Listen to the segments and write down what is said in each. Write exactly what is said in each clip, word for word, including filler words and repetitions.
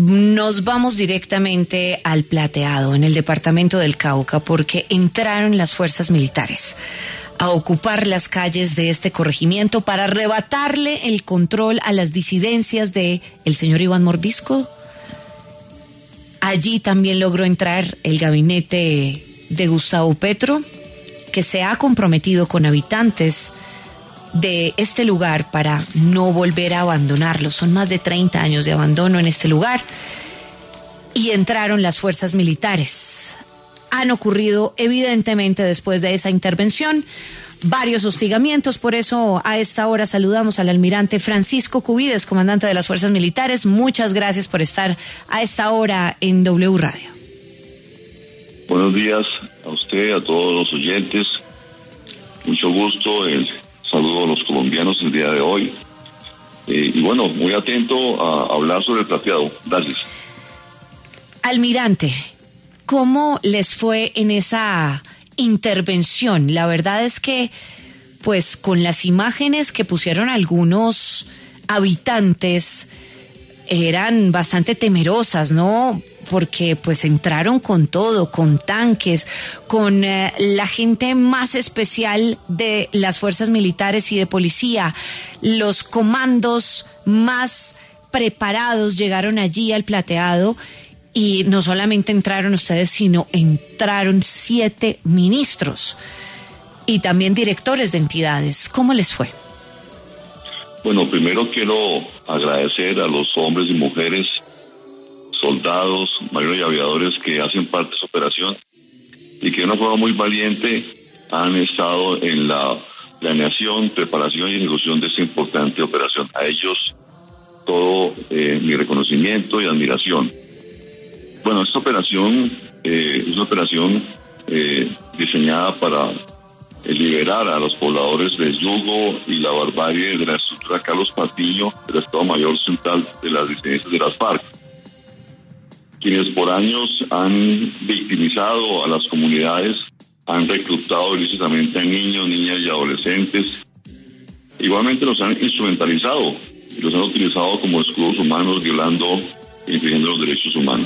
Nos vamos directamente al Plateado, en el departamento del Cauca, porque entraron las fuerzas militares a ocupar las calles de este corregimiento para arrebatarle el control a las disidencias de el señor Iván Mordisco. Allí también logró entrar el gabinete de Gustavo Petro, que se ha comprometido con habitantes de este lugar para no volver a abandonarlo. Son más de treinta años de abandono en este lugar. Y entraron las fuerzas militares. Han ocurrido, evidentemente, después de esa intervención, varios hostigamientos. Por eso, a esta hora saludamos al almirante Francisco Cubides, comandante de las fuerzas militares. Muchas gracias por estar a esta hora en W Radio. Buenos días a usted, a todos los oyentes. Mucho gusto. El saludo a los colombianos el día de hoy. Eh, y bueno, muy atento a hablar sobre el Plateado. Gracias. Almirante, ¿cómo les fue en esa intervención? La verdad es que, pues, con las imágenes que pusieron algunos habitantes, eran bastante temerosas, ¿no? Porque pues entraron con todo, con tanques, con eh, la gente más especial de las fuerzas militares y de policía. Los comandos más preparados llegaron allí al Plateado y no solamente entraron ustedes, sino entraron siete ministros y también directores de entidades. ¿Cómo les fue? Bueno, primero quiero agradecer a los hombres y mujeres, soldados, marinos y aviadores que hacen parte de esa operación y que de una forma muy valiente han estado en la planeación, preparación y ejecución de esta importante operación. A ellos todo eh, mi reconocimiento y admiración. Bueno, esta operación eh, es una operación eh, diseñada para eh, liberar a los pobladores del yugo y la barbarie de la estructura Carlos Patiño, del Estado Mayor Central de las disidencias de las FARC, quienes por años han victimizado a las comunidades, han reclutado ilícitamente a niños, niñas y adolescentes. Igualmente los han instrumentalizado y los han utilizado como escudos humanos, violando e infringiendo los derechos humanos.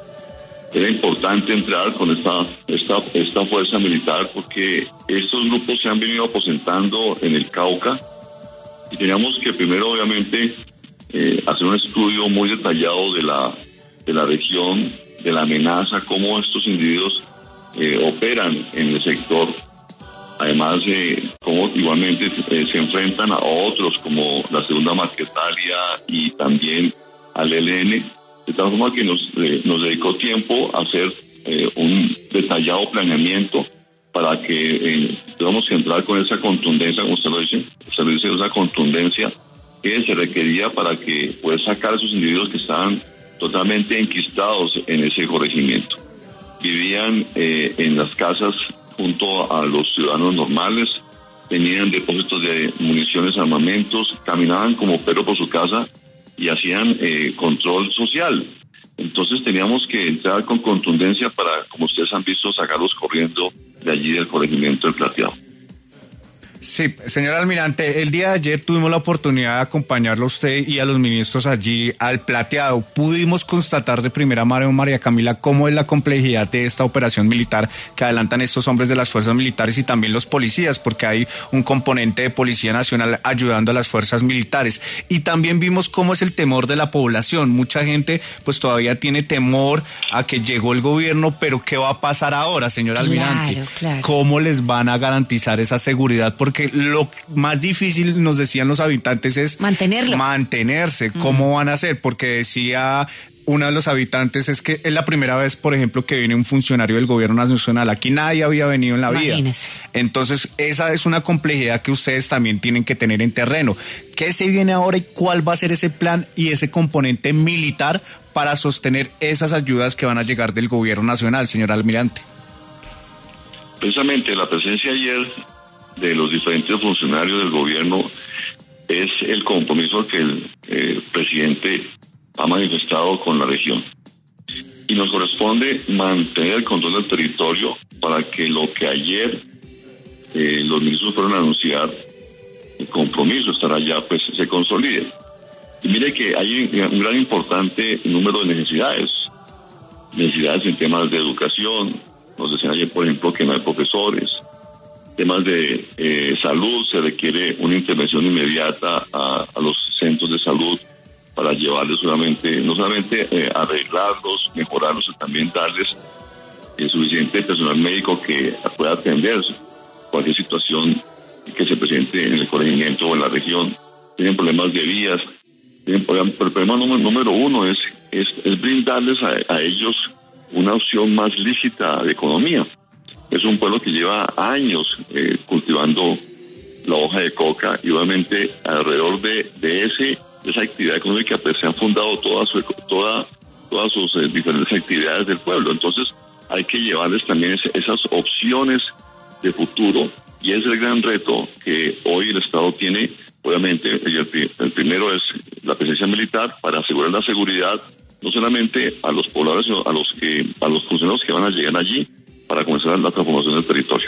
Era importante entrar con esta, esta, esta fuerza militar porque estos grupos se han venido aposentando en el Cauca y teníamos que primero, obviamente, eh, hacer un estudio muy detallado de la de la región, de la amenaza, cómo estos individuos eh, operan en el sector, además de eh, cómo igualmente eh, se enfrentan a otros como la Segunda Marquetalia y también al E L N, de tal forma que nos, eh, nos dedicó tiempo a hacer eh, un detallado planeamiento para que eh, tuviéramos que entrar con esa contundencia, como usted lo dice, usted lo dice, esa contundencia que se requería para que poder sacar a esos individuos que estaban totalmente enquistados en ese corregimiento. Vivían eh, en las casas junto a los ciudadanos normales, tenían depósitos de municiones, armamentos, caminaban como perro por su casa y hacían eh, control social. Entonces teníamos que entrar con contundencia para, como ustedes han visto, sacarlos corriendo de allí del corregimiento del Plateado. Sí, señor almirante, el día de ayer tuvimos la oportunidad de acompañarlo a usted y a los ministros allí al Plateado. Pudimos constatar de primera mano, María Camila, cómo es la complejidad de esta operación militar que adelantan estos hombres de las fuerzas militares y también los policías, porque hay un componente de Policía Nacional ayudando a las fuerzas militares. Y también vimos cómo es el temor de la población. Mucha gente pues todavía tiene temor a que llegó el gobierno, pero ¿qué va a pasar ahora, señor almirante? Claro, claro. ¿Cómo les van a garantizar esa seguridad? Porque que lo más difícil, nos decían los habitantes, es mantenerlo. mantenerse. ¿Cómo uh-huh. van a hacer? Porque decía uno de los habitantes, es que es la primera vez, por ejemplo, que viene un funcionario del gobierno nacional. Aquí nadie había venido en la Imagínese. vida. Entonces, esa es una complejidad que ustedes también tienen que tener en terreno. ¿Qué se viene ahora y cuál va a ser ese plan y ese componente militar para sostener esas ayudas que van a llegar del gobierno nacional, señor almirante? Precisamente la presencia ayer de los diferentes funcionarios del gobierno es el compromiso que el eh, presidente ha manifestado con la región. Y nos corresponde mantener el control del territorio para que lo que ayer eh, los ministros fueron a anunciar, el compromiso estará ya, pues se consolide. Y mire que hay un gran importante número de necesidades, necesidades en temas de educación. Nos decían ayer, por ejemplo, que no hay profesores. Temas de eh, salud, se requiere una intervención inmediata a, a los centros de salud para llevarles solamente, no solamente eh, arreglarlos, mejorarlos, sino también darles eh, suficiente personal médico que pueda atender cualquier situación que se presente en el corregimiento o en la región. Tienen problemas de vías. Tienen problemas, pero el problema número, número uno es, es, es brindarles a, a ellos una opción más lícita de economía. Es un pueblo que lleva años eh, cultivando la hoja de coca y obviamente alrededor de, de ese de esa actividad económica pues se han fundado toda su, toda, todas sus eh, diferentes actividades del pueblo. Entonces hay que llevarles también ese, esas opciones de futuro y es el gran reto que hoy el Estado tiene. Obviamente el, el primero es la presencia militar para asegurar la seguridad no solamente a los pobladores sino a los que a los funcionarios que van a llegar allí para comenzar la transformación del territorio.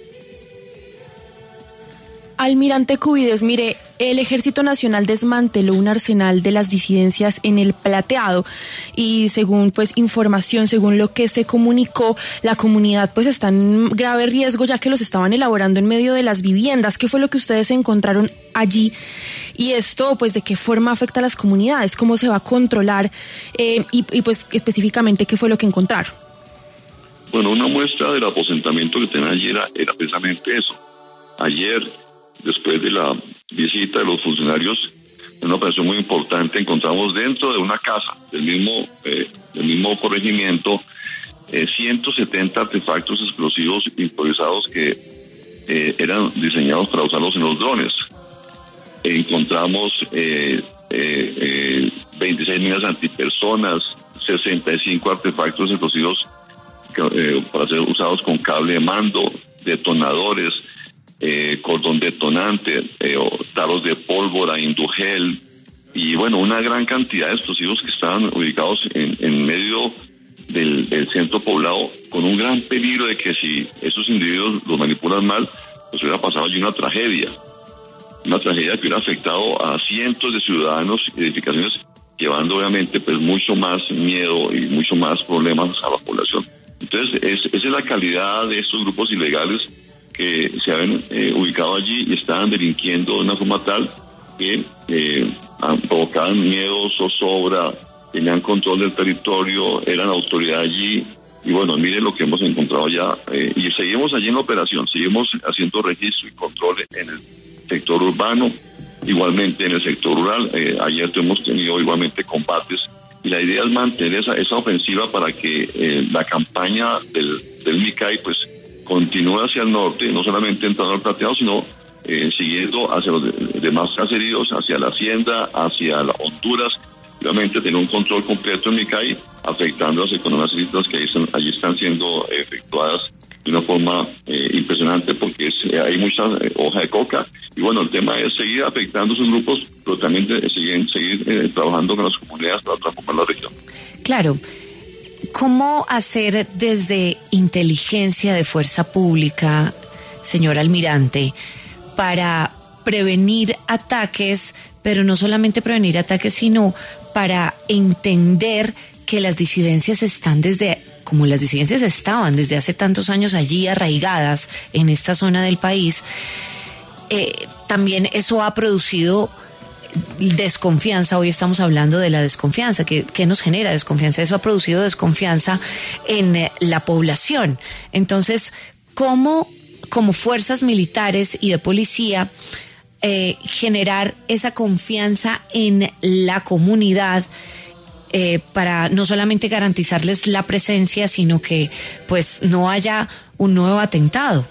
Almirante Cubides, mire, el Ejército Nacional desmanteló un arsenal de las disidencias en el Plateado y según pues información, según lo que se comunicó, la comunidad pues está en grave riesgo ya que los estaban elaborando en medio de las viviendas. ¿Qué fue lo que ustedes encontraron allí? Y esto pues de qué forma afecta a las comunidades, cómo se va a controlar eh, y, y pues específicamente qué fue lo que encontraron. Bueno, una muestra del aposentamiento que tenían ayer era, era precisamente eso. Ayer, después de la visita de los funcionarios, en una operación muy importante, encontramos dentro de una casa del mismo eh, del mismo corregimiento eh, ciento setenta artefactos explosivos improvisados que eh, eran diseñados para usarlos en los drones. Encontramos eh, eh, eh, veintiséis minas antipersonas, sesenta y cinco artefactos explosivos que, eh, para ser usados con cable de mando, detonadores, Eh, cordón detonante, eh, taros de pólvora, indugel y bueno, una gran cantidad de explosivos que estaban ubicados en, en medio del, del centro poblado con un gran peligro de que si esos individuos los manipulan mal, pues hubiera pasado allí una tragedia, una tragedia que hubiera afectado a cientos de ciudadanos y edificaciones, llevando obviamente pues mucho más miedo y mucho más problemas a la población. Entonces, es, esa es la calidad de estos grupos ilegales que se habían eh, ubicado allí y estaban delinquiendo de una forma tal que eh, provocaban miedo, zozobra, tenían control del territorio, eran autoridad allí y bueno, miren lo que hemos encontrado ya eh, y seguimos allí en la operación, seguimos haciendo registro y control en el sector urbano, igualmente en el sector rural. Eh, ayer hemos tenido igualmente combates y la idea es mantener esa, esa ofensiva para que eh, la campaña del, del MICAI pues continúa hacia el norte, no solamente entrando al Plateado, sino eh, siguiendo hacia los de, demás caseríos, hacia la Hacienda, hacia la Honduras, obviamente tener un control completo en MICAI, afectando las economías ilícitas que ahí están, allí están siendo efectuadas de una forma eh, impresionante, porque es, eh, hay mucha eh, hoja de coca, y bueno, el tema es seguir afectando esos grupos, pero también de, seguir, seguir eh, trabajando con las comunidades para transformar la región. Claro. ¿Cómo hacer desde inteligencia de fuerza pública, señor almirante, para prevenir ataques, pero no solamente prevenir ataques, sino para entender que las disidencias están desde, como las disidencias estaban desde hace tantos años allí arraigadas en esta zona del país? Eh, también eso ha producido desconfianza. Hoy estamos hablando de la desconfianza. ¿Qué, qué nos genera desconfianza? Eso ha producido desconfianza en eh, la población. Entonces, ¿cómo, como fuerzas militares y de policía, eh, generar esa confianza en la comunidad eh, para no solamente garantizarles la presencia, sino que pues no haya un nuevo atentado?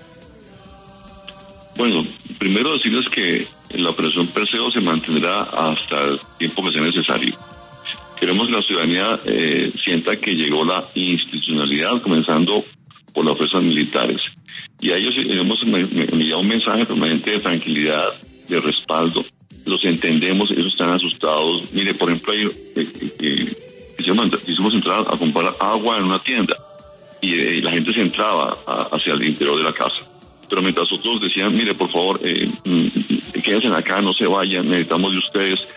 Bueno, primero decirles que la operación Perseo se mantendrá hasta el tiempo que sea necesario. Queremos que la ciudadanía eh, sienta que llegó la institucionalidad, comenzando por las fuerzas militares. Y a ellos hemos enviado un mensaje permanente de tranquilidad, de respaldo. Los entendemos, ellos están asustados. Mire, por ejemplo, ahí, eh, eh, quisimos, quisimos entrar a comprar agua en una tienda y eh, la gente se entraba a, hacia el interior de la casa. Pero mientras otros decían, mire, por favor, eh, quédense acá, no se vayan, necesitamos de ustedes.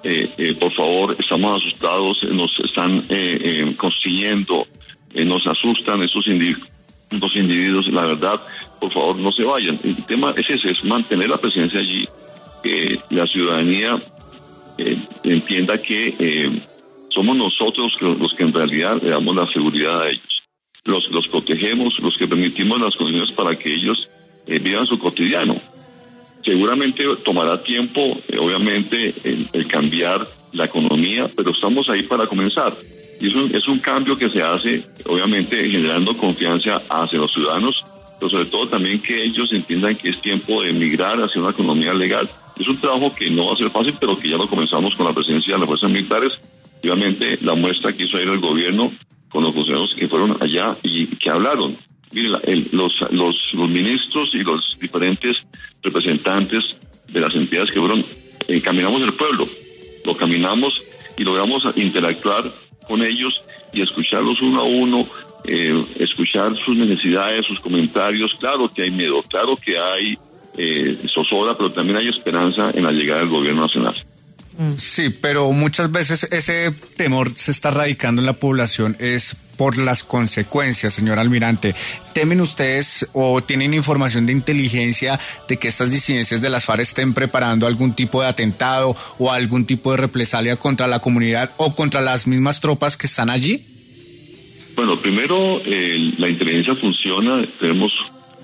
eh, eh, por favor, estamos asustados, nos están eh, eh, consiguiendo, eh, nos asustan estos individuos, estos individuos, la verdad, por favor, no se vayan. El tema es ese, es mantener la presencia allí, que la ciudadanía eh, entienda que eh, somos nosotros los que, los que en realidad le damos la seguridad a ellos, los los protegemos, los que permitimos las condiciones para que ellos eh, vivan su cotidiano. Seguramente tomará tiempo, eh, obviamente, el, el cambiar la economía, pero estamos ahí para comenzar. Y es un, es un cambio que se hace, obviamente, generando confianza hacia los ciudadanos, pero sobre todo también que ellos entiendan que es tiempo de migrar hacia una economía legal. Es un trabajo que no va a ser fácil, pero que ya lo comenzamos con la presencia de las fuerzas militares. Y obviamente la muestra que hizo ayer el gobierno con los funcionarios que fueron allá y que hablaron. Miren, el, los, los, los ministros y los diferentes representantes de las entidades que fueron, eh, caminamos el pueblo, lo caminamos y logramos interactuar con ellos y escucharlos uno a uno, eh, escuchar sus necesidades, sus comentarios. Claro que hay miedo, claro que hay eh, zozobra, pero también hay esperanza en la llegada del gobierno nacional. Sí, pero muchas veces ese temor se está radicando en la población es por las consecuencias, señor almirante. ¿Temen ustedes o tienen información de inteligencia de que estas disidencias de las FARC estén preparando algún tipo de atentado o algún tipo de represalia contra la comunidad o contra las mismas tropas que están allí? Bueno, primero, eh, la inteligencia funciona, tenemos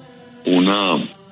una,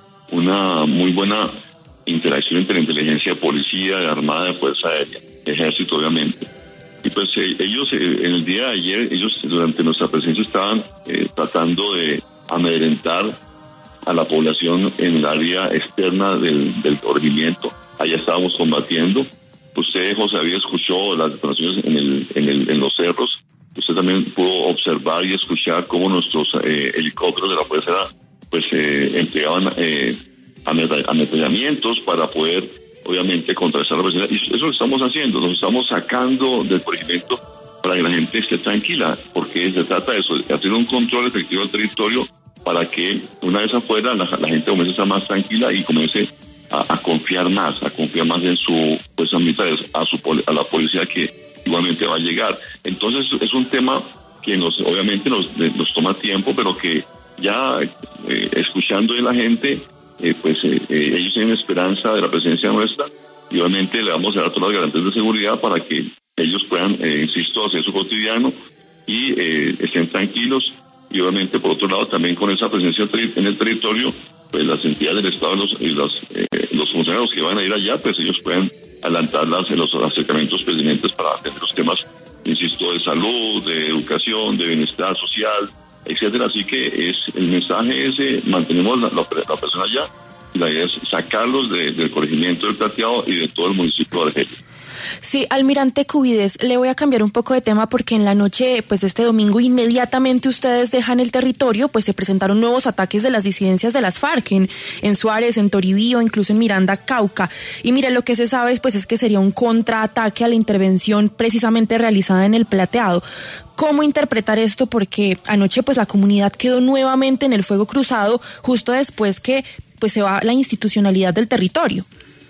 una muy buena interacción entre la inteligencia de policía, de armada, de fuerza aérea, ejército, obviamente. Y pues eh, ellos, eh, en el día de ayer, ellos durante nuestra presencia estaban eh, tratando de amedrentar a la población en el área externa del, del corregimiento. Allá estábamos combatiendo. Usted, José, había escuchado las detonaciones en, el, en, el, en los cerros. Usted también pudo observar y escuchar cómo nuestros eh, helicópteros de la fuerza pues eh, empleaban eh, ametrallamientos para poder, obviamente, contrarrestar la presión. Y eso es lo que estamos haciendo, nos estamos sacando del corregimiento para que la gente esté tranquila, porque se trata de eso, de hacer un control efectivo del territorio para que una vez afuera la, la gente comience a estar más tranquila y comience a, a confiar más, a confiar más en su fuerzas militares, a, su, a la policía que igualmente va a llegar. Entonces es un tema que nos obviamente nos, nos toma tiempo, pero que ya eh, escuchando de la gente, Eh, pues eh, eh, ellos tienen esperanza de la presencia nuestra y obviamente le vamos a dar todas las garantías de seguridad para que ellos puedan, eh, insisto, hacer su cotidiano y eh, estén tranquilos. Y obviamente, por otro lado, también con esa presencia en el territorio, pues las entidades del Estado los, y los, eh, los funcionarios que van a ir allá, pues ellos pueden adelantarlas en los acercamientos pertinentes para atender los temas, insisto, de salud, de educación, de bienestar social, etcétera. Así que es el mensaje ese, mantenemos la, la, la persona allá, y la idea es sacarlos de, del corregimiento del Plateado y de todo el municipio de Argelia. Sí, almirante Cubides, le voy a cambiar un poco de tema porque en la noche, pues este domingo, inmediatamente ustedes dejan el territorio, pues se presentaron nuevos ataques de las disidencias de las FARC en, en Suárez, en Toribío, incluso en Miranda, Cauca. Y mire, lo que se sabe pues es que sería un contraataque a la intervención precisamente realizada en el Plateado. ¿Cómo interpretar esto? Porque anoche pues la comunidad quedó nuevamente en el fuego cruzado justo después que pues se va la institucionalidad del territorio.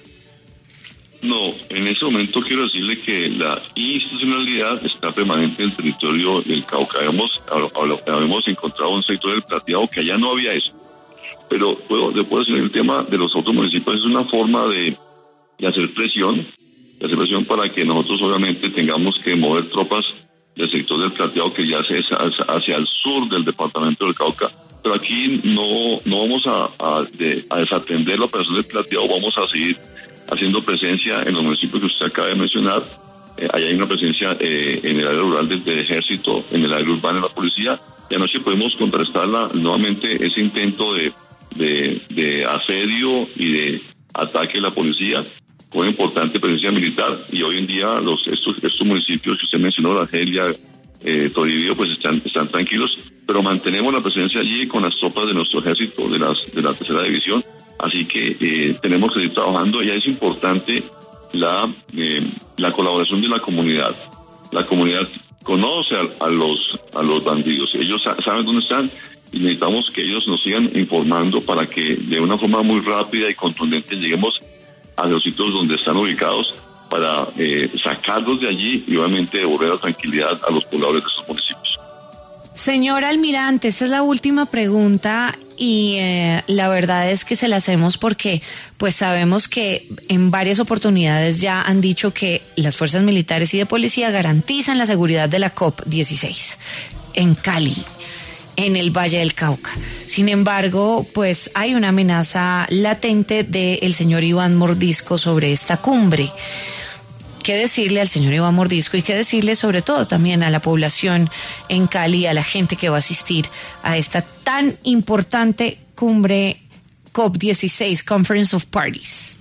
No, en ese momento quiero decirle que la institucionalidad está permanente en el territorio del Cauca. Habíamos, habíamos encontrado un sector del Plateado que allá no había eso. Pero puedo, le puedo decir, el tema de los otros municipios es una forma de, de hacer presión, de hacer presión para que nosotros obviamente tengamos que mover tropas del sector del Plateado que ya es hacia el sur del departamento del Cauca. Pero aquí no, no vamos a, a, de, a desatender la operación del Plateado, vamos a seguir haciendo presencia en los municipios que usted acaba de mencionar. Eh, allá hay una presencia eh, en el área rural del, del ejército, en el área urbana de la policía, y anoche podemos contrastarla nuevamente ese intento de, de, de asedio y de ataque de la policía con una importante presencia militar, y hoy en día los estos, estos municipios que usted mencionó, Argelia, eh, Toribío, pues están, están tranquilos, pero mantenemos la presencia allí con las tropas de nuestro ejército, de las de la tercera división. Así que eh, tenemos que seguir trabajando. Ya es importante la eh, la colaboración de la comunidad. La comunidad conoce a, a los a los bandidos. Ellos sa- saben dónde están y necesitamos que ellos nos sigan informando para que de una forma muy rápida y contundente lleguemos a los sitios donde están ubicados para eh, sacarlos de allí y obviamente devolver la tranquilidad a los pobladores de estos municipios. Señor almirante, esta es la última pregunta y eh, la verdad es que se la hacemos porque pues sabemos que en varias oportunidades ya han dicho que las fuerzas militares y de policía garantizan la seguridad de la COP dieciséis en Cali, en el Valle del Cauca. Sin embargo, pues hay una amenaza latente del señor Iván Mordisco sobre esta cumbre. ¿Qué decirle al señor Iván Mordisco y qué decirle sobre todo también a la población en Cali, a la gente que va a asistir a esta tan importante cumbre COP dieciséis, Conference of Parties?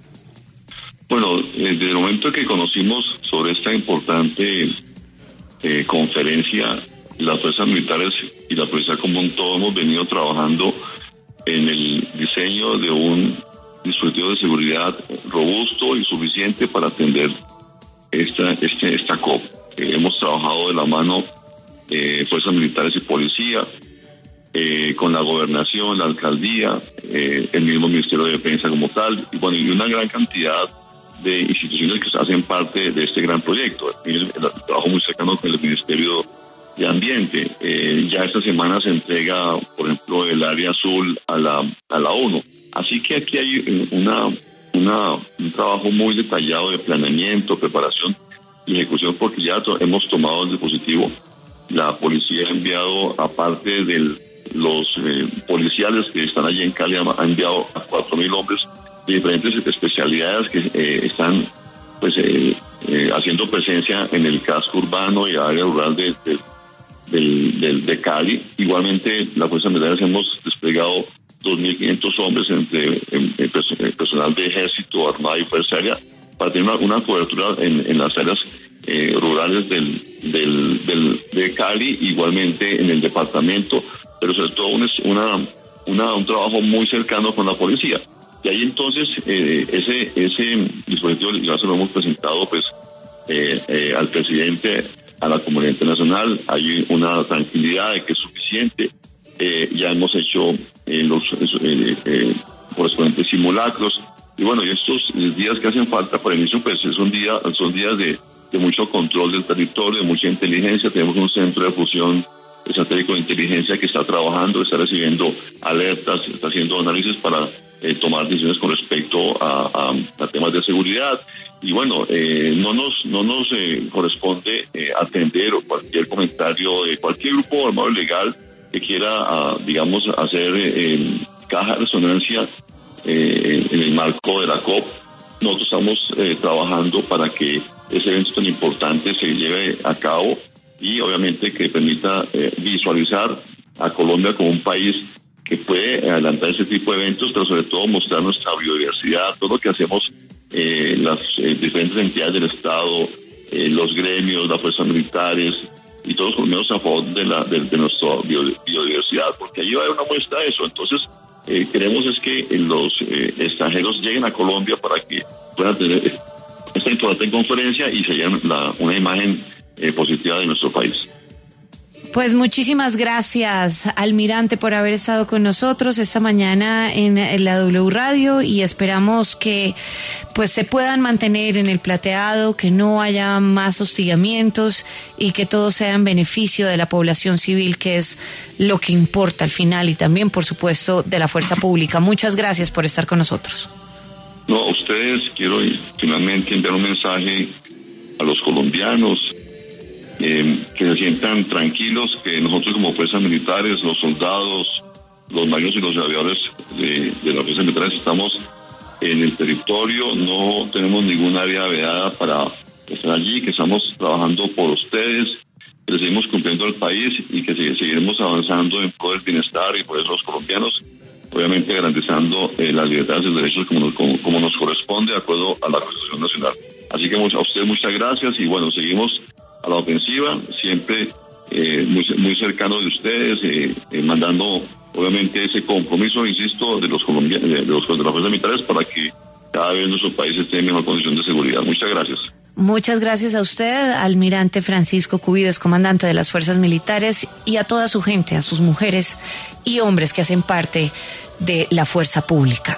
Bueno, desde el momento que conocimos sobre esta importante eh, conferencia, las fuerzas militares y la policía como un todo hemos venido trabajando en el diseño de un dispositivo de seguridad robusto y suficiente para atender esta este, esta COP. Eh, hemos trabajado de la mano eh, fuerzas militares y policía, eh, con la gobernación, la alcaldía, eh, el mismo Ministerio de Defensa como tal, y bueno, y una gran cantidad de instituciones que hacen parte de este gran proyecto. El, el, el trabajo muy cercano con el Ministerio de Ambiente. Eh, ya esta semana se entrega, por ejemplo, el área azul a la a la ONU. Así que aquí hay una, una un trabajo muy detallado de planeamiento, preparación y ejecución, porque ya to- hemos tomado el dispositivo. La policía ha enviado, aparte de los eh, policiales que están allí en Cali, ha enviado a cuatro mil hombres de diferentes especialidades que eh, están pues eh, eh, haciendo presencia en el casco urbano y área rural de, de, de, de, de Cali. Igualmente, las fuerzas militares hemos desplegado dos mil quinientos hombres entre en, en personal de ejército, armada y fuerza aérea para tener una, una cobertura en, en las áreas eh, rurales del, del, del de Cali, igualmente en el departamento, pero sobre todo un, una, una, un trabajo muy cercano con la policía. Y ahí entonces eh, ese ese dispositivo ya se lo hemos presentado pues eh, eh, al presidente, a la comunidad internacional. Hay una tranquilidad de que es suficiente. Eh, ya hemos hecho eh, los eh, eh, correspondientes simulacros y bueno, y estos días que hacen falta para el inicio pues son días son días de, de mucho control del territorio, de mucha inteligencia. Tenemos un centro de fusión estratégico de inteligencia que está trabajando, está recibiendo alertas, está haciendo análisis para eh, tomar decisiones con respecto a, a, a temas de seguridad. Y bueno, eh, no nos no nos eh, corresponde eh, atender o cualquier comentario de cualquier grupo armado ilegal que quiera, uh, digamos, hacer eh, caja de resonancia eh, en el marco de la COP. Nosotros estamos eh, trabajando para que ese evento tan importante se lleve a cabo y obviamente que permita eh, visualizar a Colombia como un país que puede adelantar ese tipo de eventos, pero sobre todo mostrar nuestra biodiversidad, todo lo que hacemos eh, las eh, diferentes entidades del Estado, eh, los gremios, las fuerzas militares y todos los colombianos a favor de, la, de, de nuestra biodiversidad, porque allí va a haber una muestra de eso. Entonces, eh, queremos es que los eh, extranjeros lleguen a Colombia para que puedan tener esta importante conferencia y se lleven la, una imagen eh, positiva de nuestro país. Pues muchísimas gracias, almirante, por haber estado con nosotros esta mañana en, en la W Radio y esperamos que pues se puedan mantener en el plateado, que no haya más hostigamientos y que todo sea en beneficio de la población civil, que es lo que importa al final, y también, por supuesto, de la fuerza pública. Muchas gracias por estar con nosotros. No, a ustedes quiero finalmente enviar un mensaje a los colombianos. Eh, que se sientan tranquilos, que nosotros como fuerzas militares, los soldados, los marinos y los aviadores de, de las fuerzas militares estamos en el territorio, no tenemos ningún área vedada para estar allí, que estamos trabajando por ustedes, que les seguimos cumpliendo al país y que seguiremos avanzando en pro del bienestar y por eso los colombianos, obviamente garantizando eh, las libertades y los derechos como, como, como nos corresponde de acuerdo a la Constitución Nacional. Así que a ustedes muchas gracias y bueno, seguimos a la ofensiva, siempre eh, muy muy cercano de ustedes, eh, eh, mandando obviamente ese compromiso, insisto, de los colombianos, de, los, de las fuerzas militares para que cada vez nuestro país esté en mejor condición de seguridad. Muchas gracias. Muchas gracias a usted, almirante Francisco Cubides, comandante de las fuerzas militares, y a toda su gente, a sus mujeres y hombres que hacen parte de la fuerza pública.